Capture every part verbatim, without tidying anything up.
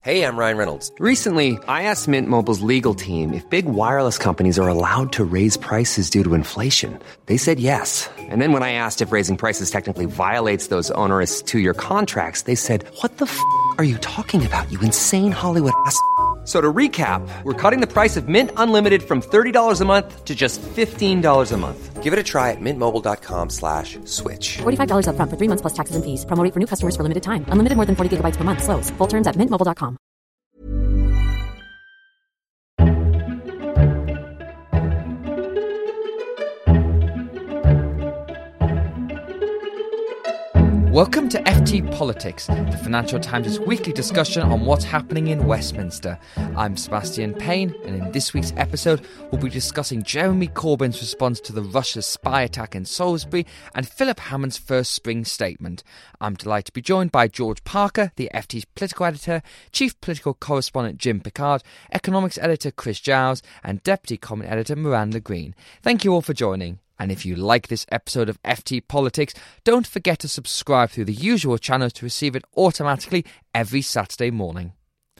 Hey, I'm Ryan Reynolds. Recently, I asked Mint Mobile's legal team if big wireless companies are allowed to raise prices due to inflation. They said yes. And then when I asked if raising prices technically violates those onerous two-year contracts, they said, what the f*** are you talking about, you insane Hollywood ass f- So to recap, we're cutting the price of Mint Unlimited from thirty dollars a month to just fifteen dollars a month. Give it a try at mintmobile.com slash switch. forty-five dollars up front for three months plus taxes and fees. Promo rate for new customers for limited time. Unlimited more than forty gigabytes per month. Slows full terms at mint mobile dot com. Welcome to F T Politics, the Financial Times' weekly discussion on what's happening in Westminster. I'm Sebastian Payne, and in this week's episode, we'll be discussing Jeremy Corbyn's response to the Russia's spy attack in Salisbury and Philip Hammond's first spring statement. I'm delighted to be joined by George Parker, the F T's political editor, chief political correspondent Jim Pickard, economics editor Chris Giles, and deputy comment editor Miranda Green. Thank you all for joining. And if you like this episode of F T Politics, don't forget to subscribe through the usual channels to receive it automatically every Saturday morning.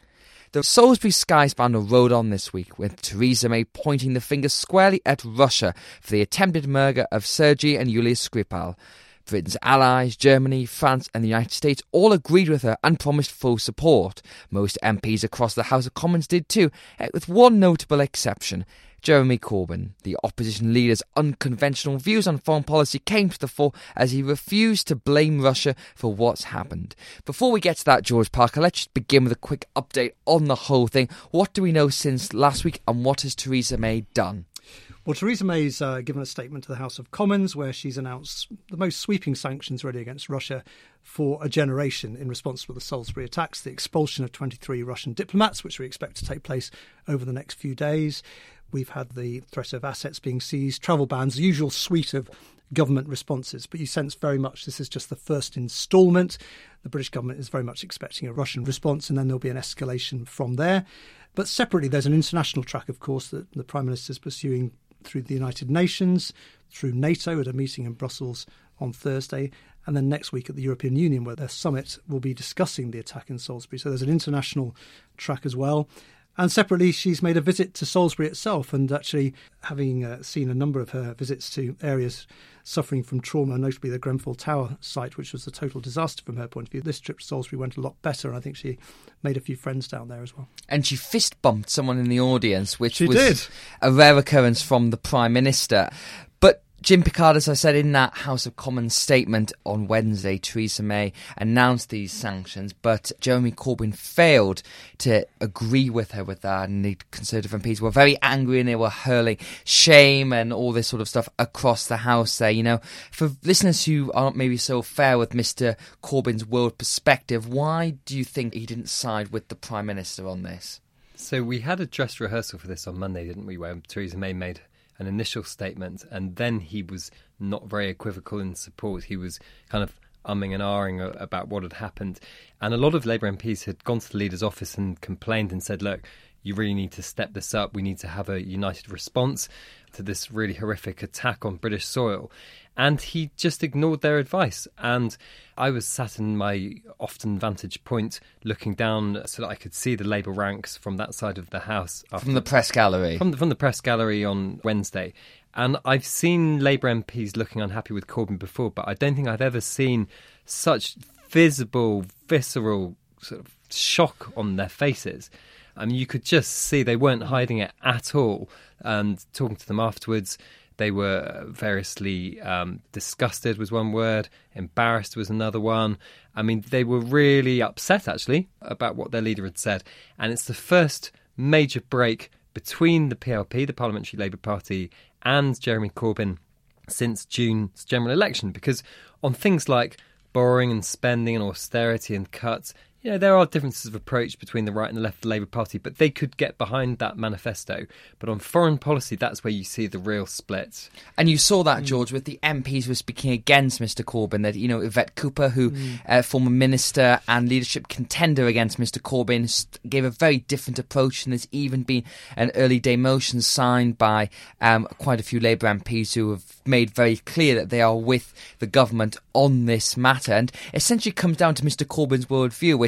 The Salisbury skies band rode on this week, with Theresa May pointing the finger squarely at Russia for the attempted murder of Sergei and Yulia Skripal. Britain's allies, Germany, France and the United States all agreed with her and promised full support. Most M Ps across the House of Commons did too, with one notable exception. Jeremy Corbyn. The opposition leader's unconventional views on foreign policy came to the fore as he refused to blame Russia for what's happened. Before we get to that, George Parker, let's just begin with a quick update on the whole thing. What do we know since last week, and what has Theresa May done? Well, Theresa May's uh, given a statement to the House of Commons where she's announced the most sweeping sanctions really against Russia for a generation in response to the Salisbury attacks, the expulsion of twenty-three Russian diplomats, which we expect to take place over the next few days. We've had the threat of assets being seized, travel bans, the usual suite of government responses. But you sense very much this is just the first instalment. The British government is very much expecting a Russian response, and then there'll be an escalation from there. But separately, there's an international track, of course, that the Prime Minister is pursuing through the United Nations, through NATO at a meeting in Brussels on Thursday, and then next week at the European Union, where their summit will be discussing the attack in Salisbury. So there's an international track as well. And separately, she's made a visit to Salisbury itself, and actually having uh, seen a number of her visits to areas suffering from trauma, notably the Grenfell Tower site, which was a total disaster from her point of view. This trip to Salisbury went a lot better, and I think she made a few friends down there as well. And she fist bumped someone in the audience, which she was did. a rare occurrence from the Prime Minister. But Jim Pickard, as I said, in that House of Commons statement on Wednesday, Theresa May announced these sanctions, but Jeremy Corbyn failed to agree with her with that, and the Conservative M Ps were very angry and they were hurling shame and all this sort of stuff across the House there. You know, for listeners who aren't maybe so fair with Mister Corbyn's world perspective, why do you think he didn't side with the Prime Minister on this? So we had a dress rehearsal for this on Monday, didn't we, where Theresa May made an initial statement, and then he was not very equivocal in support. He was kind of umming and ahhing about what had happened. And a lot of Labour M Ps had gone to the leader's office and complained and said, look, you really need to step this up. We need to have a united response to this really horrific attack on British soil. And he just ignored their advice. And I was sat in my often vantage point looking down so that I could see the Labour ranks from that side of the House. From the press gallery? From the, from the press gallery on Wednesday. And I've seen Labour M Ps looking unhappy with Corbyn before, but I don't think I've ever seen such visible, visceral sort of shock on their faces. I mean, you could just see they weren't hiding it at all. And talking to them afterwards, they were variously um, disgusted was one word, embarrassed was another one. I mean, they were really upset, actually, about what their leader had said. And it's the first major break between the P L P, the Parliamentary Labour Party, and Jeremy Corbyn since June's general election. Because on things like borrowing and spending and austerity and cuts, you know, there are differences of approach between the right and the left of the Labour Party, but they could get behind that manifesto. But on foreign policy, that's where you see the real split. And you saw that, George, with the M Ps who were speaking against Mister Corbyn. That, you know, Yvette Cooper, who, mm. uh, former minister and leadership contender against Mister Corbyn, gave a very different approach. And there's even been an early day motion signed by um, quite a few Labour M Ps who have made very clear that they are with the government on this matter. And essentially comes down to Mister Corbyn's worldview, which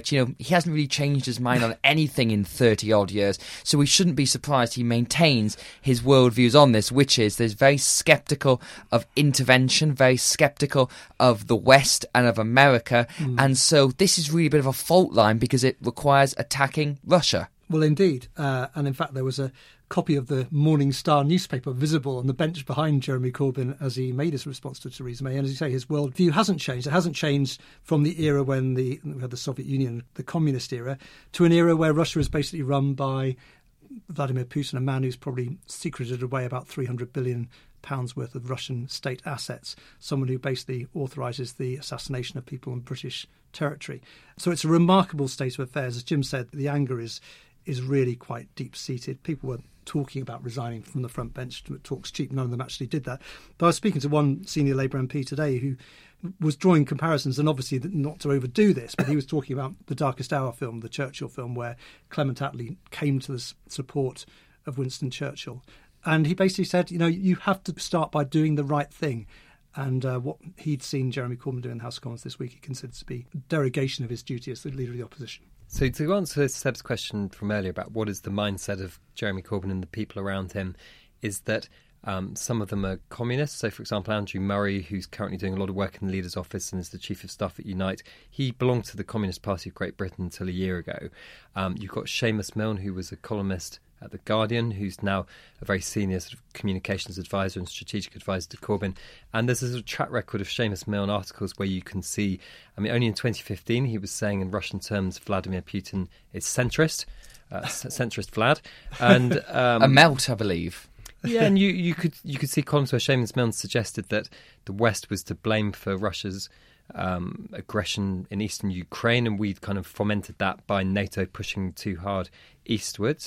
which, you know, he hasn't really changed his mind on anything in thirty odd years. So we shouldn't be surprised he maintains his worldviews on this, which is there's very sceptical of intervention, very sceptical of the West and of America. Mm. And so this is really a bit of a fault line because it requires attacking Russia. Well, indeed. Uh, and in fact, there was a copy of the Morning Star newspaper visible on the bench behind Jeremy Corbyn as he made his response to Theresa May. And as you say, his worldview hasn't changed. It hasn't changed from the era when the, we had the Soviet Union, the communist era, to an era where Russia is basically run by Vladimir Putin, a man who's probably secreted away about three hundred billion pounds worth of Russian state assets, someone who basically authorises the assassination of people on British territory. So it's a remarkable state of affairs. As Jim said, the anger is is really quite deep-seated. People were talking about resigning from the front bench. Talk's cheap. None of them actually did that. But I was speaking to one senior Labour M P today who was drawing comparisons, and obviously not to overdo this, but he was talking about the Darkest Hour film, the Churchill film, where Clement Attlee came to the support of Winston Churchill. And he basically said, you know, you have to start by doing the right thing. And uh, what he'd seen Jeremy Corbyn do in the House of Commons this week, he considered to be a derogation of his duty as the leader of the opposition. So to answer Seb's question from earlier about what is the mindset of Jeremy Corbyn and the people around him, is that um, some of them are communists. So, for example, Andrew Murray, who's currently doing a lot of work in the leader's office and is the chief of staff at Unite, he belonged to the Communist Party of Great Britain until a year ago. Um, you've got Seamus Milne, who was a columnist at The Guardian, who's now a very senior sort of communications advisor and strategic advisor to Corbyn. And there's a sort of track record of Seamus Milne articles where you can see, I mean, only in twenty fifteen he was saying in Russian terms Vladimir Putin is centrist, uh, centrist Vlad. And um, a melt, I believe. Yeah, and you, you could you could see columns where Seamus Milne suggested that the West was to blame for Russia's um, aggression in eastern Ukraine, and we'd kind of fomented that by NATO pushing too hard eastwards.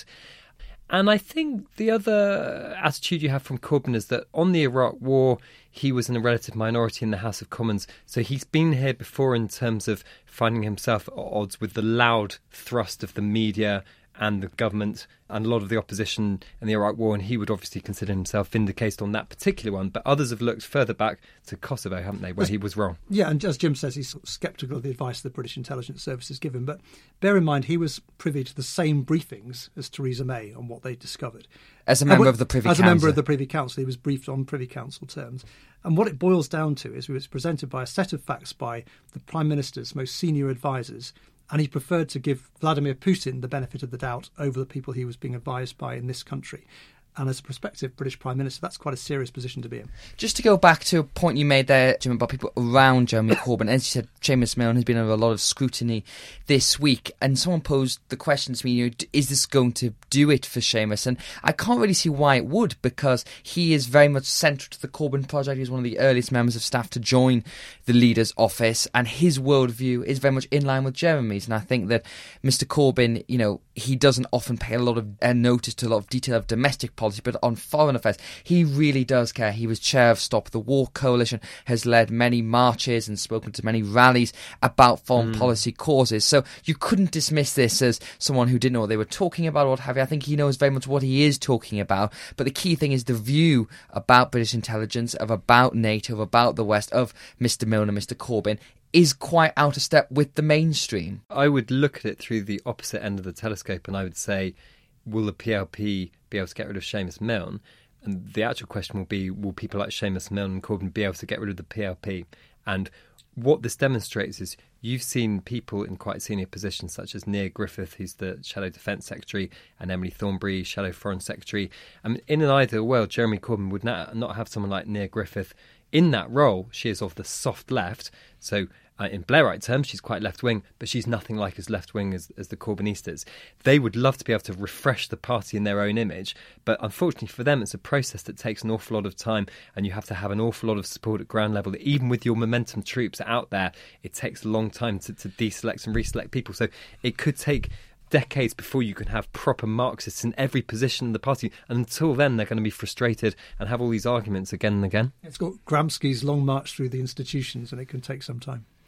And I think the other attitude you have from Corbyn is that on the Iraq War, he was in a relative minority in the House of Commons. So he's been here before in terms of finding himself at odds with the loud thrust of the media and the government and a lot of the opposition in the Iraq War, and he would obviously consider himself vindicated on that particular one. But others have looked further back to Kosovo, haven't they, where as, he was wrong. Yeah, and as Jim says, he's sort of sceptical of the advice the British intelligence services give him. But bear in mind, he was privy to the same briefings as Theresa May on what they discovered. As a member and, of the Privy as Council. As a member of the Privy Council, he was briefed on Privy Council terms. And what it boils down to is he was presented by a set of facts by the Prime Minister's most senior advisers, and he preferred to give Vladimir Putin the benefit of the doubt over the people he was being advised by in this country. And as a prospective British Prime Minister, that's quite a serious position to be in. Just to go back to a point you made there, Jim, about people around Jeremy Corbyn. As you said, Seamus Milne has been under a lot of scrutiny this week. And someone posed the question to me, you know, is this going to do it for Seamus? And I can't really see why it would, because he is very much central to the Corbyn project. He's one of the earliest members of staff to join the leader's office. And his worldview is very much in line with Jeremy's. And I think that Mister Corbyn, you know, he doesn't often pay a lot of uh, notice to a lot of detail of domestic policy. But on foreign affairs, he really does care. He was chair of Stop the War Coalition, has led many marches and spoken to many rallies about foreign mm. policy causes. So you couldn't dismiss this as someone who didn't know what they were talking about or what have you. I think he knows very much what he is talking about. But the key thing is the view about British intelligence, of about NATO, of about the West, of Mister Milne and Mister Corbyn is quite out of step with the mainstream. I would look at it through the opposite end of the telescope and I would say, will the P L P be able to get rid of Seamus Milne? And the actual question will be, will people like Seamus Milne and Corbyn be able to get rid of the P L P? And what this demonstrates is you've seen people in quite senior positions such as Neil Griffith, who's the Shadow Defence Secretary, and Emily Thornberry, Shadow Foreign Secretary. I mean, in an ideal world, Jeremy Corbyn would not, not have someone like Neil Griffith in that role. She is of the soft left, so Uh, in Blairite terms, she's quite left-wing, but she's nothing like as left-wing as, as the Corbynistas. They would love to be able to refresh the party in their own image, but unfortunately for them, it's a process that takes an awful lot of time, and you have to have an awful lot of support at ground level. Even with your momentum troops out there, it takes a long time to, to deselect and reselect people. So it could take decades before you can have proper Marxists in every position in the party. And until then, they're going to be frustrated and have all these arguments again and again. It's got Gramsci's long march through the institutions, and it can take some time.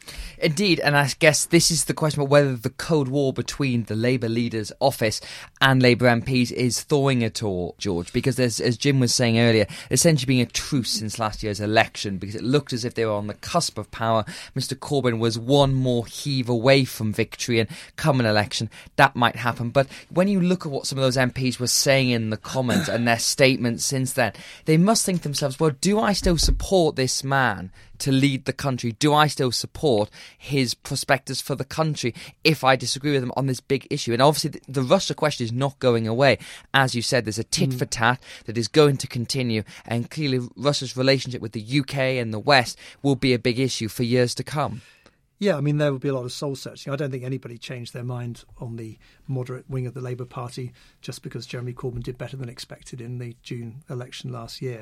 Indeed, and I guess this is the question about whether the Cold War between the Labour leader's office and Labour M Ps is thawing at all, George, because there's, as Jim was saying earlier, essentially being a truce since last year's election, because it looked as if they were on the cusp of power. Mister Corbyn was one more heave away from victory, and come an election, that might happen. But when you look at what some of those M Ps were saying in the Commons and their statements since then, they must think to themselves, well, do I still support this man to lead the country? Do I still support his prospectus for the country if I disagree with him on this big issue? And obviously the, the Russia question is not going away. As you said, there's a tit for tat that is going to continue, and clearly Russia's relationship with the U K and the West will be a big issue for years to come. Yeah, I mean, there will be a lot of soul searching. I don't think anybody changed their mind on the moderate wing of the Labour Party just because Jeremy Corbyn did better than expected in the June election last year.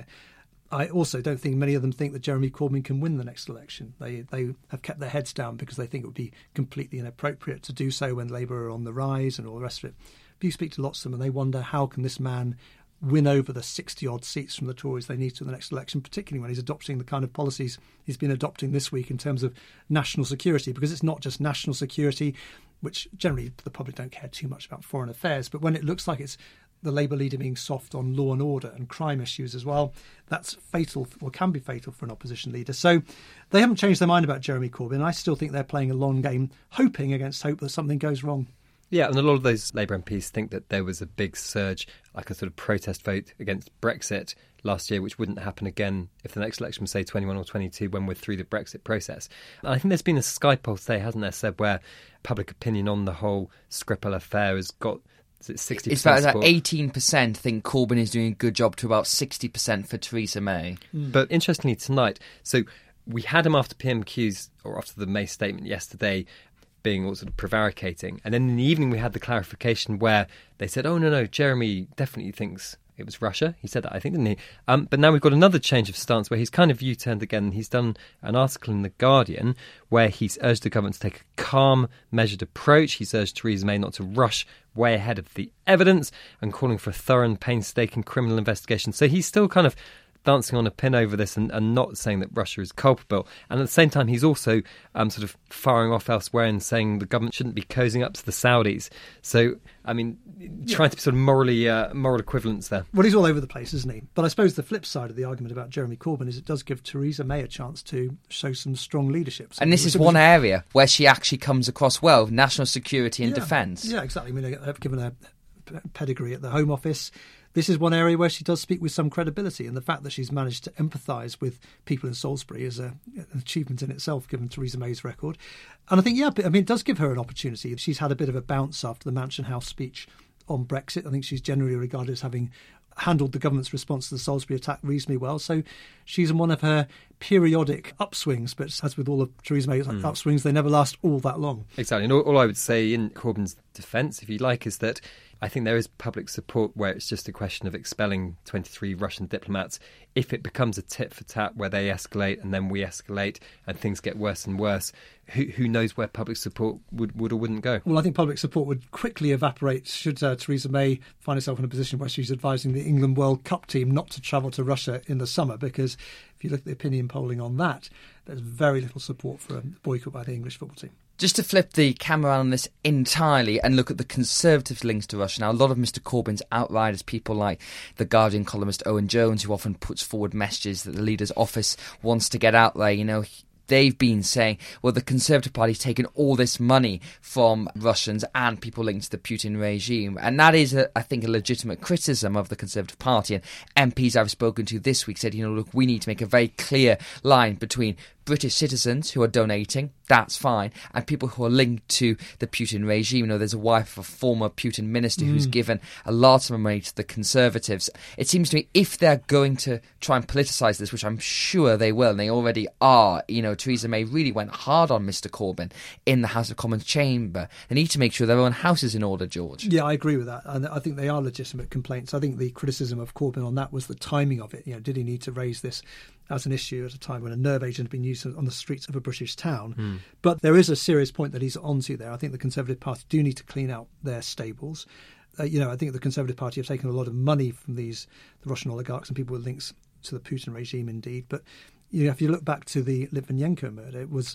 I also don't think many of them think that Jeremy Corbyn can win the next election. They they have kept their heads down because they think it would be completely inappropriate to do so when Labour are on the rise and all the rest of it. But you speak to lots of them and they wonder, how can this man win over the sixty-odd seats from the Tories they need to the next election, particularly when he's adopting the kind of policies he's been adopting this week in terms of national security, because it's not just national security, which generally the public don't care too much about foreign affairs, but when it looks like it's the Labour leader being soft on law and order and crime issues as well, that's fatal, or can be fatal for an opposition leader. So they haven't changed their mind about Jeremy Corbyn. I still think they're playing a long game, hoping against hope that something goes wrong. Yeah, and a lot of those Labour M Ps think that there was a big surge, like a sort of protest vote against Brexit last year, which wouldn't happen again if the next election was, say, twenty-one or twenty-two, when we're through the Brexit process. And I think there's been a Sky poll today, hasn't there, Seb, where public opinion on the whole Skripal affair has got, is it sixty percent It's about support? eighteen percent think Corbyn is doing a good job to about sixty percent for Theresa May. Mm. But interestingly tonight, so we had him after P M Qs, or after the May statement yesterday, being all sort of prevaricating. And then in the evening we had the clarification where they said, oh, no, no, Jeremy definitely thinks it was Russia. He said that, I think, didn't he? Um, but now we've got another change of stance where he's kind of U-turned again. He's done an article in The Guardian where he's urged the government to take a calm, measured approach. He's urged Theresa May not to rush way ahead of the evidence and calling for a thorough and painstaking criminal investigation. So he's still kind of dancing on a pin over this and, and not saying that Russia is culpable. And at the same time, he's also um, sort of firing off elsewhere and saying the government shouldn't be cozying up to the Saudis. So, I mean, yeah. trying to be sort of morally uh, moral equivalence there. Well, he's all over the place, isn't he? But I suppose the flip side of the argument about Jeremy Corbyn is it does give Theresa May a chance to show some strong leadership. So and this is one area where she actually comes across well, national security and yeah. defence. Yeah, exactly. I mean, I've given her pedigree at the Home Office. This is one area where she does speak with some credibility, and the fact that she's managed to empathise with people in Salisbury is a, an achievement in itself, given Theresa May's record. And I think, yeah, I mean, it does give her an opportunity. She's had a bit of a bounce after the Mansion House speech on Brexit. I think she's generally regarded as having handled the government's response to the Salisbury attack reasonably well. So she's in one of her periodic upswings, but as with all of Theresa May's mm. upswings, they never last all that long. Exactly. And all, all I would say in Corbyn's defence, if you like, is that I think there is public support where it's just a question of expelling twenty-three Russian diplomats. If it becomes a tit for tat where they escalate and then we escalate and things get worse and worse, who who knows where public support would, would or wouldn't go? Well, I think public support would quickly evaporate should uh, Theresa May find herself in a position where she's advising the England World Cup team not to travel to Russia in the summer, because if you look at the opinion polling on that, there's very little support for a boycott by the English football team. Just to flip the camera on this entirely and look at the Conservative links to Russia. Now, a lot of Mister Corbyn's outriders, people like the Guardian columnist Owen Jones, who often puts forward messages that the leader's office wants to get out there, you know, they've been saying, well, the Conservative Party's taken all this money from Russians and people linked to the Putin regime. And that is, a, I think, a legitimate criticism of the Conservative Party. And M Ps I've spoken to this week said, you know, look, we need to make a very clear line between British citizens who are donating, that's fine, and people who are linked to the Putin regime. You know, there's a wife of a former Putin minister mm. who's given a large amount of money to the Conservatives. It seems to me if they're going to try and politicise this, which I'm sure they will, and they already are, you know, Theresa May really went hard on Mister Corbyn in the House of Commons chamber. They need to make sure their own house is in order, George. Yeah, I agree with that. And I think they are legitimate complaints. I think the criticism of Corbyn on that was the timing of it. You know, did he need to raise this as an issue at a time when a nerve agent had been used on the streets of a British town? Mm. But there is a serious point that he's onto there. I think the Conservative Party do need to clean out their stables. Uh, you know, I think the Conservative Party have taken a lot of money from these the Russian oligarchs and people with links to the Putin regime, indeed. But you know, if you look back to the Litvinenko murder, it was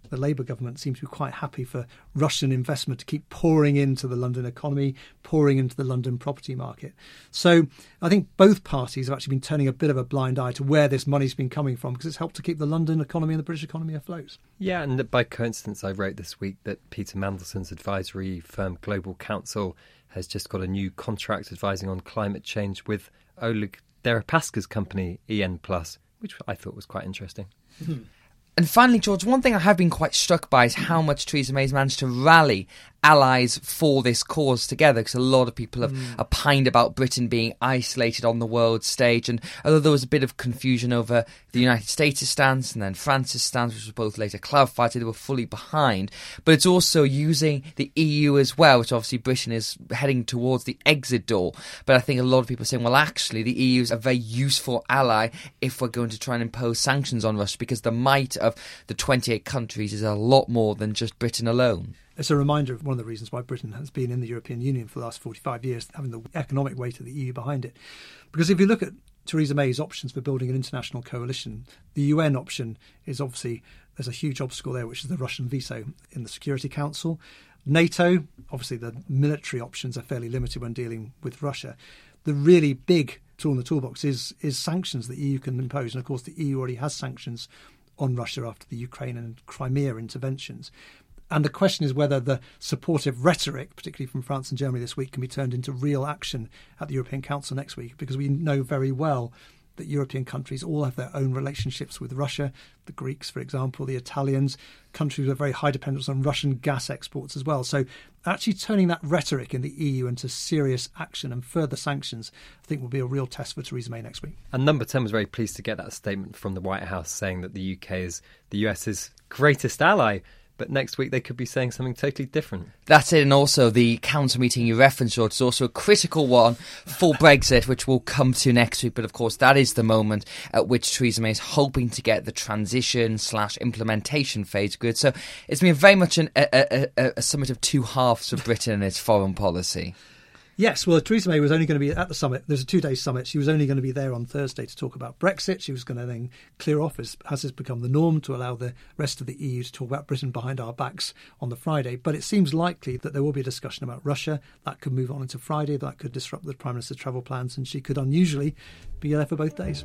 the Labour government seems to be quite happy for Russian investment to keep pouring into the London economy, pouring into the London property market. So I think both parties have actually been turning a bit of a blind eye to where this money's been coming from, because it's helped to keep the London economy and the British economy afloat. Yeah, and by coincidence, I wrote this week that Peter Mandelson's advisory firm Global Counsel has just got a new contract advising on climate change with Oleg Deripaska's company, E N Plus, which I thought was quite interesting. Mm-hmm. And finally, George, one thing I have been quite struck by is how much Theresa May's managed to rally allies for this cause together, because a lot of people have mm. opined about Britain being isolated on the world stage. And although there was a bit of confusion over the United States' stance and then France's stance, which was both later clarified, so they were fully behind. But it's also using the E U as well, which obviously Britain is heading towards the exit door. But I think a lot of people are saying, well, actually, the E U is a very useful ally if we're going to try and impose sanctions on Russia, because the might of the twenty-eight countries is a lot more than just Britain alone. It's a reminder of one of the reasons why Britain has been in the European Union for the last forty-five years, having the economic weight of the E U behind it. Because if you look at Theresa May's options for building an international coalition, the U N option is obviously, there's a huge obstacle there, which is the Russian veto in the Security Council. NATO, obviously the military options are fairly limited when dealing with Russia. The really big tool in the toolbox is, is sanctions that the E U can impose. And of course, the E U already has sanctions on Russia after the Ukraine and Crimea interventions. And the question is whether the supportive rhetoric, particularly from France and Germany this week, can be turned into real action at the European Council next week, because we know very well that European countries all have their own relationships with Russia. The Greeks, for example, the Italians, countries with very high dependence on Russian gas exports as well. So actually turning that rhetoric in the E U into serious action and further sanctions, I think will be a real test for Theresa May next week. And Number ten was very pleased to get that statement from the White House saying that the U K is the US's greatest ally. But next week they could be saying something totally different. That's it. And also the council meeting you referenced, George, is also a critical one for Brexit, which we'll come to next week. But of course, that is the moment at which Theresa May is hoping to get the transition slash implementation phase good. So it's been very much an, a, a, a, a summit of two halves for Britain and its foreign policy. Yes, well, Theresa May was only going to be at the summit. There's a two-day summit. She was only going to be there on Thursday to talk about Brexit. She was going to then clear off, as has become the norm, to allow the rest of the E U to talk about Britain behind our backs on the Friday. But it seems likely that there will be a discussion about Russia. That could move on into Friday. That could disrupt the Prime Minister's travel plans, and she could unusually be there for both days.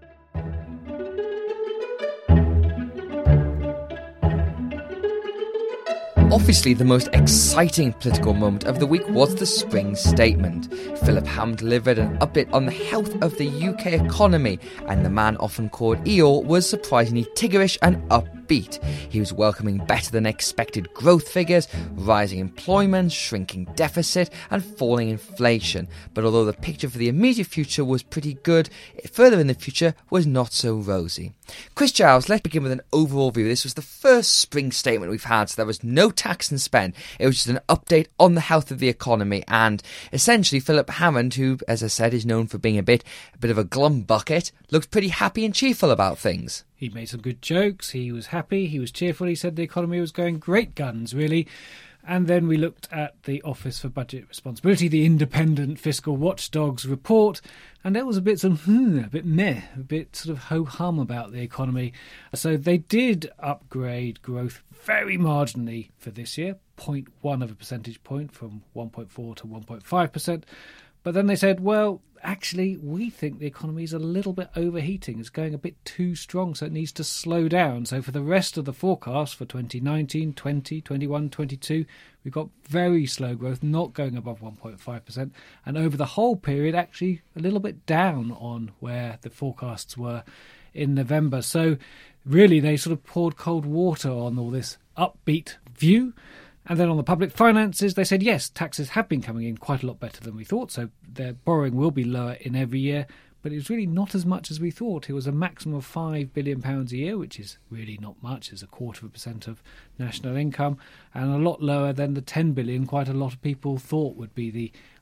Obviously, the most exciting political moment of the week was the spring statement. Philip Hammond delivered an update on the health of the U K economy, and the man often called Eeyore was surprisingly tiggerish and upbeat. He was welcoming better than expected growth figures, rising employment, shrinking deficit and falling inflation. But although the picture for the immediate future was pretty good, further in the future was not so rosy. Chris Giles, let's begin with an overall view. This was the first spring statement we've had, so there was no tax and spend. It was just an update on the health of the economy, and essentially Philip Hammond, who, as I said, is known for being a bit a bit of a glum bucket, looked pretty happy and cheerful about things. He made some good jokes, he was happy, he was cheerful, he said the economy was going great guns, really. And then we looked at the Office for Budget Responsibility, the independent fiscal watchdog's report, and there was a bit sort of, hmm, a bit meh, a bit sort of ho-hum about the economy. So they did upgrade growth very marginally for this year, zero point one of a percentage point from one point four to one point five percent. But then they said, well, actually, we think the economy is a little bit overheating. It's going a bit too strong, so it needs to slow down. So for the rest of the forecast for twenty nineteen, twenty, twenty-one, twenty-two, we've got very slow growth, not going above one point five percent. And over the whole period, actually a little bit down on where the forecasts were in November. So really, they sort of poured cold water on all this upbeat view. And then on the public finances, they said, yes, taxes have been coming in quite a lot better than we thought, so their borrowing will be lower in every year, but it was really not as much as we thought. It was a maximum of five billion pounds a year, which is really not much. It's a quarter of a percent of national income, and a lot lower than the ten billion pounds quite a lot of people thought would be the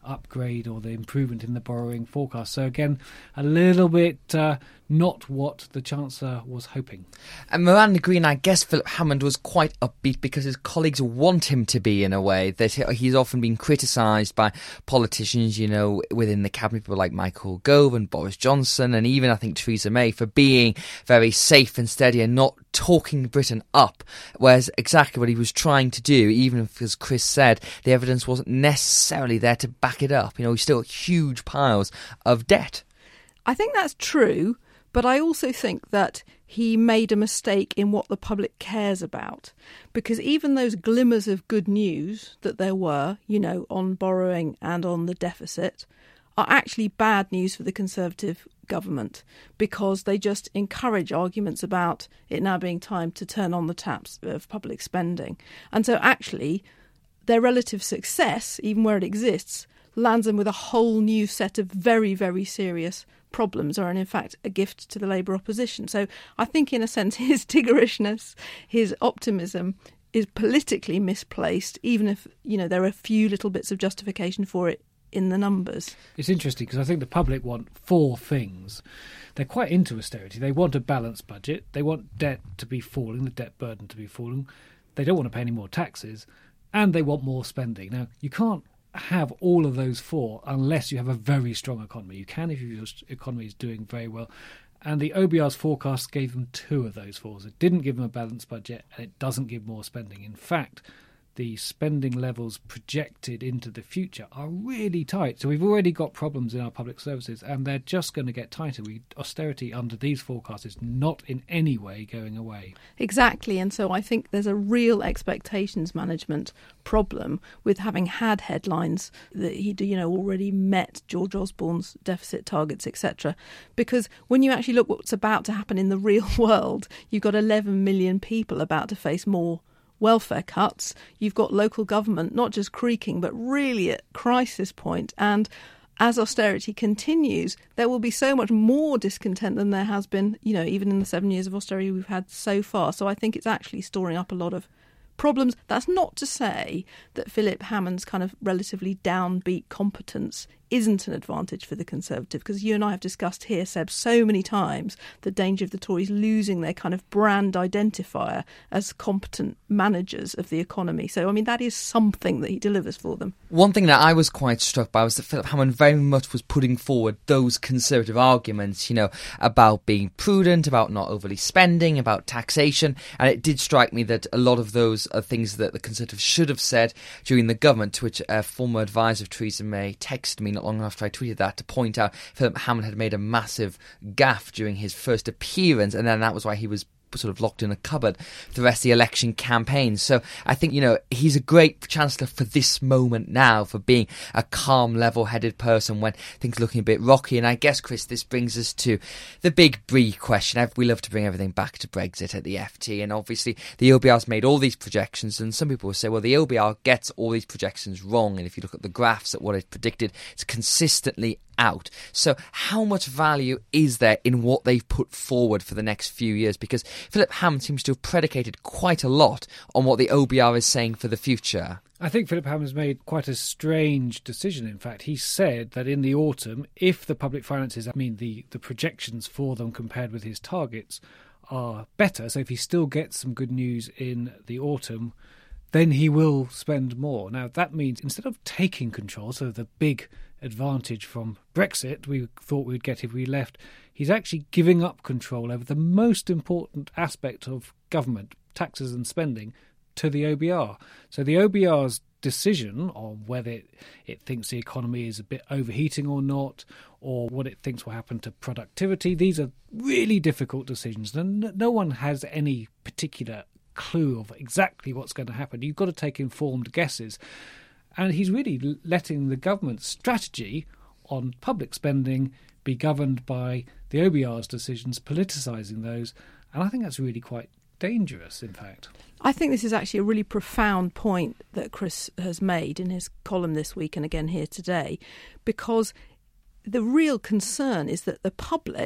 upgrade or the improvement in the borrowing forecast. So again, a little bit uh, not what the Chancellor was hoping. And Miranda Green, I guess Philip Hammond was quite upbeat because his colleagues want him to be, in a way, that he's often been criticised by politicians, you know, within the cabinet, people like Michael Gove and Boris Johnson and even, I think, Theresa May, for being very safe and steady and not talking Britain up, whereas exactly what he was trying to do, even if, as Chris said, the evidence wasn't necessarily there to back it up. You know, still huge piles of debt. I think that's true, but I also think that he made a mistake in what the public cares about, because even those glimmers of good news that there were, you know, on borrowing and on the deficit, are actually bad news for the Conservative government, because they just encourage arguments about it now being time to turn on the taps of public spending. And so actually their relative success, even where it exists, lands them with a whole new set of very, very serious problems, or in fact a gift to the Labour opposition. So I think in a sense his tiggerishness, his optimism is politically misplaced, even if, you know, there are a few little bits of justification for it in the numbers. It's interesting because I think the public want four things. They're quite into austerity. They want a balanced budget. They want debt to be falling, the debt burden to be falling. They don't want to pay any more taxes. And they want more spending. Now, you can't have all of those four unless you have a very strong economy. You can if your economy is doing very well. And the O B R's forecast gave them two of those fours. It didn't give them a balanced budget, and it doesn't give more spending. In fact, the spending levels projected into the future are really tight. So we've already got problems in our public services, and they're just going to get tighter. We, austerity under these forecasts is not in any way going away. Exactly, and so I think there's a real expectations management problem with having had headlines that he'd, you know, already met George Osborne's deficit targets, et cetera. Because when you actually look what's about to happen in the real world, you've got eleven million people about to face more welfare cuts. You've got local government not just creaking but really at crisis point, and as austerity continues there will be so much more discontent than there has been, you know, even in the seven years of austerity we've had so far. So I think it's actually storing up a lot of problems. That's not to say that Philip Hammond's kind of relatively downbeat competence isn't an advantage for the Conservative, because you and I have discussed here, Seb, so many times the danger of the Tories losing their kind of brand identifier as competent managers of the economy. So, I mean, that is something that he delivers for them. One thing that I was quite struck by was that Philip Hammond very much was putting forward those Conservative arguments, you know, about being prudent, about not overly spending, about taxation. And it did strike me that a lot of those are things that the Conservatives should have said during the government, to which a former advisor of Theresa May texted me not long after I tweeted that to point out Philip Hammond had made a massive gaffe during his first appearance, and then that was why he was sort of locked in a cupboard for the rest of the election campaign. So I think, you know, he's a great Chancellor for this moment now, for being a calm, level-headed person when things are looking a bit rocky. And I guess, Chris, this brings us to the big Bree question. We love to bring everything back to Brexit at the F T, and obviously the O B R's made all these projections, and some people will say, well, the O B R gets all these projections wrong, and if you look at the graphs at what it predicted, it's consistently out. So how much value is there in what they've put forward for the next few years? Because Philip Hammond seems to have predicated quite a lot on what the O B R is saying for the future. I think Philip Hammond's made quite a strange decision, in fact. He said that in the autumn, if the public finances, I mean the, the projections for them compared with his targets, are better, so if he still gets some good news in the autumn, then he will spend more. Now, that means instead of taking control, so the big advantage from Brexit we thought we'd get if we left, he's actually giving up control over the most important aspect of government, taxes and spending, to the O B R. So the O B R's decision on whether it, it thinks the economy is a bit overheating or not, or what it thinks will happen to productivity, these are really difficult decisions, and no one has any particular clue of exactly what's going to happen. You've got to take informed guesses. And he's really letting the government's strategy on public spending be governed by the O B R's decisions, politicising those. And I think that's really quite dangerous, in fact. I think this is actually a really profound point that Chris has made in his column this week and again here today, because the real concern is that the public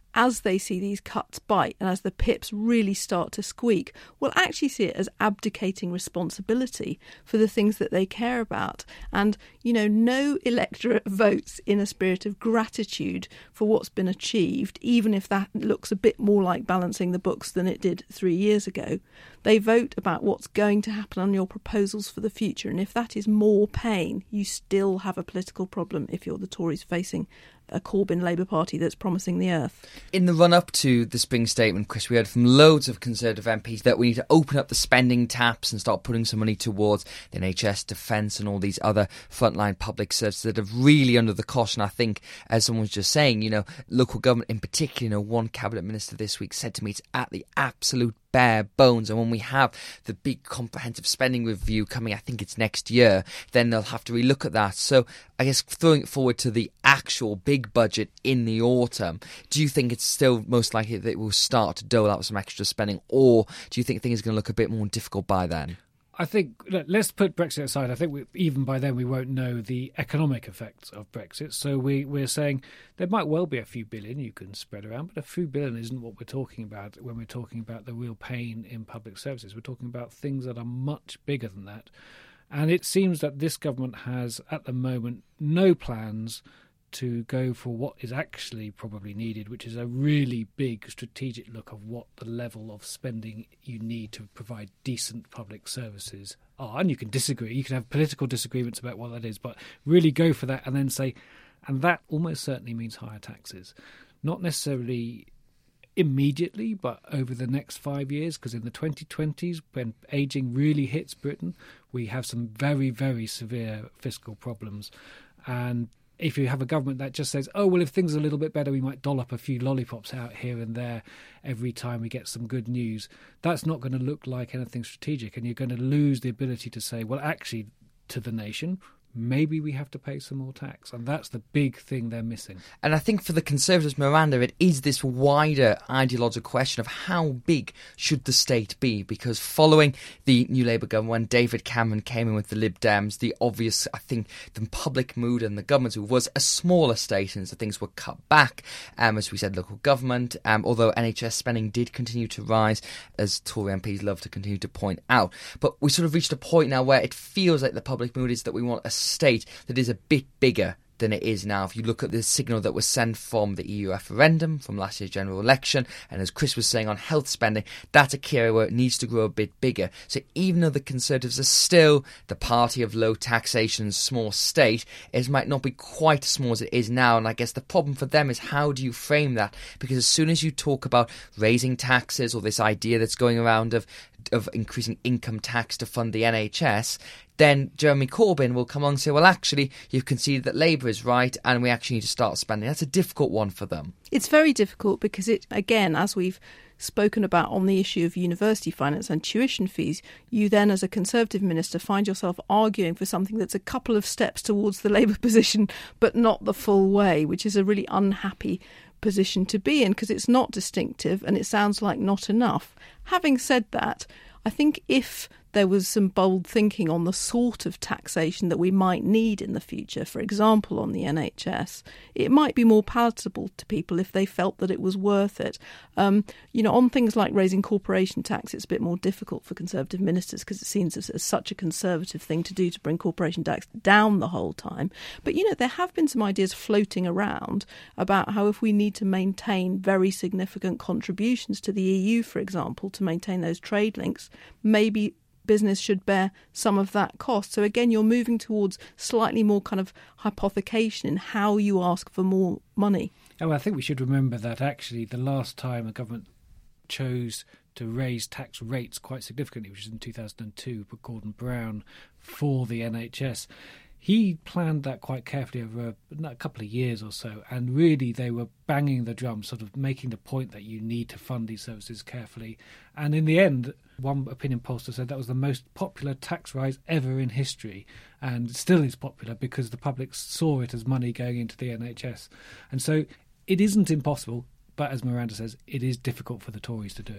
as they see these cuts bite and as the pips really start to squeak, will actually see it as abdicating responsibility for the things that they care about. And, you know, no electorate votes in a spirit of gratitude for what's been achieved, even if that looks a bit more like balancing the books than it did three years ago. They vote about what's going to happen on your proposals for the future. And if that is more pain, you still have a political problem if you're the Tories facing a Corbyn Labour Party that's promising the earth. In the run-up to the spring statement, Chris, we heard from loads of Conservative M Ps that we need to open up the spending taps and start putting some money towards the N H S, defence and all these other frontline public services that are really under the cosh. And I think, as someone was just saying, you know, local government in particular, you know, one cabinet minister this week said to me it's at the absolute bare bones, and when we have the big comprehensive spending review coming, I think it's next year, then they'll have to relook at that. So I guess throwing it forward to the actual big budget in the autumn, do you think it's still most likely that it will start to dole out some extra spending, or do you think things are going to look a bit more difficult by then? I think, let's put Brexit aside. I think we, even by then we won't know the economic effects of Brexit. So we, we're saying there might well be a few billion you can spread around, but a few billion isn't what we're talking about when we're talking about the real pain in public services. We're talking about things that are much bigger than that. And it seems that this government has, at the moment, no plans to go for what is actually probably needed, which is a really big strategic look of what the level of spending you need to provide decent public services are. And you can disagree, you can have political disagreements about what that is, but really go for that and then say, and that almost certainly means higher taxes. Not necessarily immediately, but over the next five years, because in the twenty twenties, when ageing really hits Britain, we have some very, very severe fiscal problems. And if you have a government that just says, oh, well, if things are a little bit better, we might doll up a few lollipops out here and there every time we get some good news, that's not going to look like anything strategic. And you're going to lose the ability to say, well, actually, to the nation, maybe we have to pay some more tax. And that's the big thing they're missing. And I think for the Conservatives, Miranda, it is this wider ideological question of how big should the state be? Because following the New Labour government, when David Cameron came in with the Lib Dems, the obvious, I think, the public mood and the government's mood was a smaller state, and so things were cut back. Um, as we said, local government, um, although N H S spending did continue to rise, as Tory M Ps love to continue to point out. But we sort of reached a point now where it feels like the public mood is that we want a state that is a bit bigger than it is now. If you look at the signal that was sent from the E U referendum, from last year's general election, and as Chris was saying on health spending, that's a key area where it needs to grow a bit bigger. So even though the Conservatives are still the party of low taxation, small state, it might not be quite as small as it is now. And I guess the problem for them is, how do you frame that? Because as soon as you talk about raising taxes, or this idea that's going around of of increasing income tax to fund the N H S, then Jeremy Corbyn will come on and say, well, actually, you've conceded that Labour is right and we actually need to start spending. That's a difficult one for them. It's very difficult because it, again, as we've spoken about on the issue of university finance and tuition fees, you then, as a Conservative minister, find yourself arguing for something that's a couple of steps towards the Labour position, but not the full way, which is a really unhappy position to be in, because it's not distinctive and it sounds like not enough. Having said that, I think if there was some bold thinking on the sort of taxation that we might need in the future, for example, on the N H S, it might be more palatable to people if they felt that it was worth it. Um, you know, on things like raising corporation tax, it's a bit more difficult for Conservative ministers because it seems as, as such a Conservative thing to do to bring corporation tax down the whole time. But, you know, there have been some ideas floating around about how if we need to maintain very significant contributions to the E U, for example, to maintain those trade links, maybe business should bear some of that cost. So again, you're moving towards slightly more kind of hypothecation in how you ask for more money. Oh, I think we should remember that actually the last time a government chose to raise tax rates quite significantly, which was in two thousand two, for Gordon Brown for the N H S, he planned that quite carefully over a, a couple of years or so, and really they were banging the drum, sort of making the point that you need to fund these services carefully. And in the end, one opinion pollster said that was the most popular tax rise ever in history, and still is popular because the public saw it as money going into the N H S. And so it isn't impossible, but as Miranda says, it is difficult for the Tories to do it.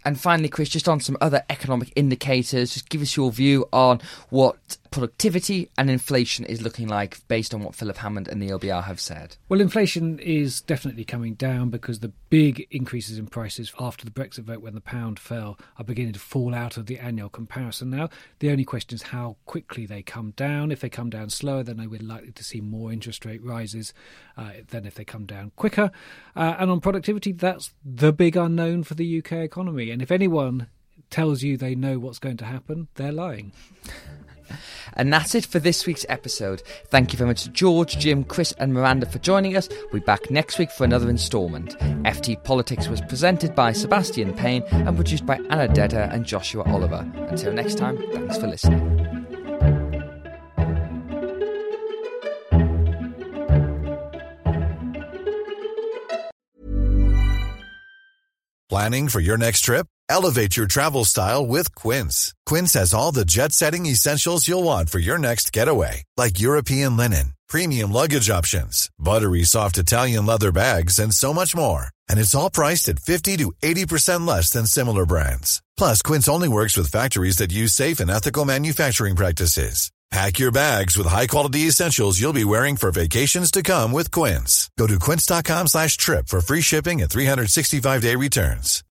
And finally, Chris, just on some other economic indicators, just give us your view on what productivity and inflation is looking like based on what Philip Hammond and the L B R have said. Well, inflation is definitely coming down because the big increases in prices after the Brexit vote when the pound fell are beginning to fall out of the annual comparison now. The only question is how quickly they come down. If they come down slower, then we're likely to see more interest rate rises uh, than if they come down quicker. Uh, and on productivity, that's the big unknown for the U K economy. And if anyone tells you they know what's going to happen, they're lying. And that's it for this week's episode. Thank you very much to George, Jim, Chris and Miranda for joining us. We'll be back next week for another instalment. F T Politics was presented by Sebastian Payne and produced by Anna Dedder and Joshua Oliver. Until next time, thanks for listening. Planning for your next trip? Elevate your travel style with Quince. Quince has all the jet-setting essentials you'll want for your next getaway, like European linen, premium luggage options, buttery soft Italian leather bags, and so much more. And it's all priced at fifty to eighty percent less than similar brands. Plus, Quince only works with factories that use safe and ethical manufacturing practices. Pack your bags with high-quality essentials you'll be wearing for vacations to come with Quince. Go to quince.com slash trip for free shipping and three sixty-five day returns.